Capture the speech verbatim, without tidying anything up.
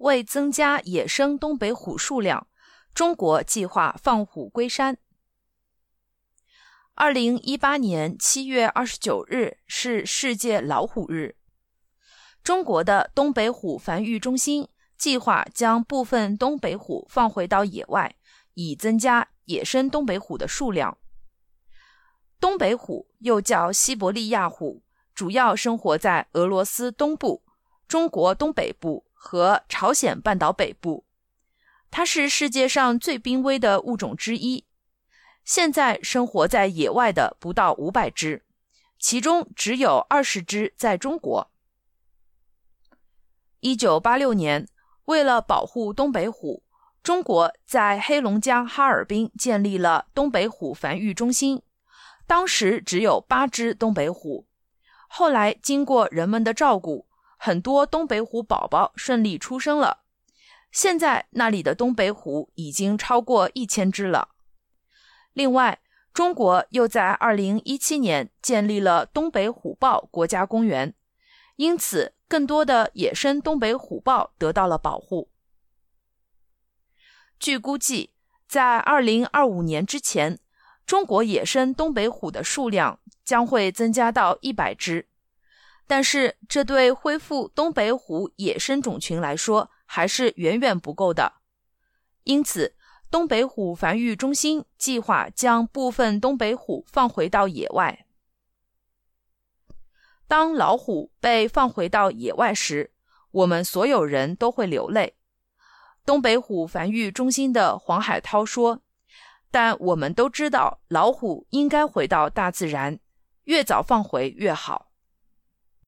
为增加野生东北虎数量，中国计划放虎归山。二零一八年七月二十九日是世界老虎日。中国的东北虎繁育中心计划将部分东北虎放回到野外，以增加野生东北虎的数量。东北虎又叫西伯利亚虎，主要生活在俄罗斯东部、中国东北部和朝鲜半岛北部。它是世界上最濒危的物种之一。现在生活在野外的不到五百只，其中只有二十只在中国。一九八六年，为了保护东北虎，中国在黑龙江哈尔滨建立了东北虎繁育中心。当时只有八只东北虎，后来经过人们的照顾，很多东北虎宝宝顺利出生了。现在那里的东北虎已经超过一千只了。另外，中国又在二零一七年建立了东北虎豹国家公园，因此更多的野生东北虎豹得到了保护。据估计，在二零二五年之前，中国野生东北虎的数量将会增加到一百只，但是这对恢复东北虎野生种群来说还是远远不够的。因此，东北虎繁育中心计划将部分东北虎放回到野外。当老虎被放回到野外时，我们所有人都会流泪。东北虎繁育中心的黄海涛说，但我们都知道老虎应该回到大自然，越早放回越好。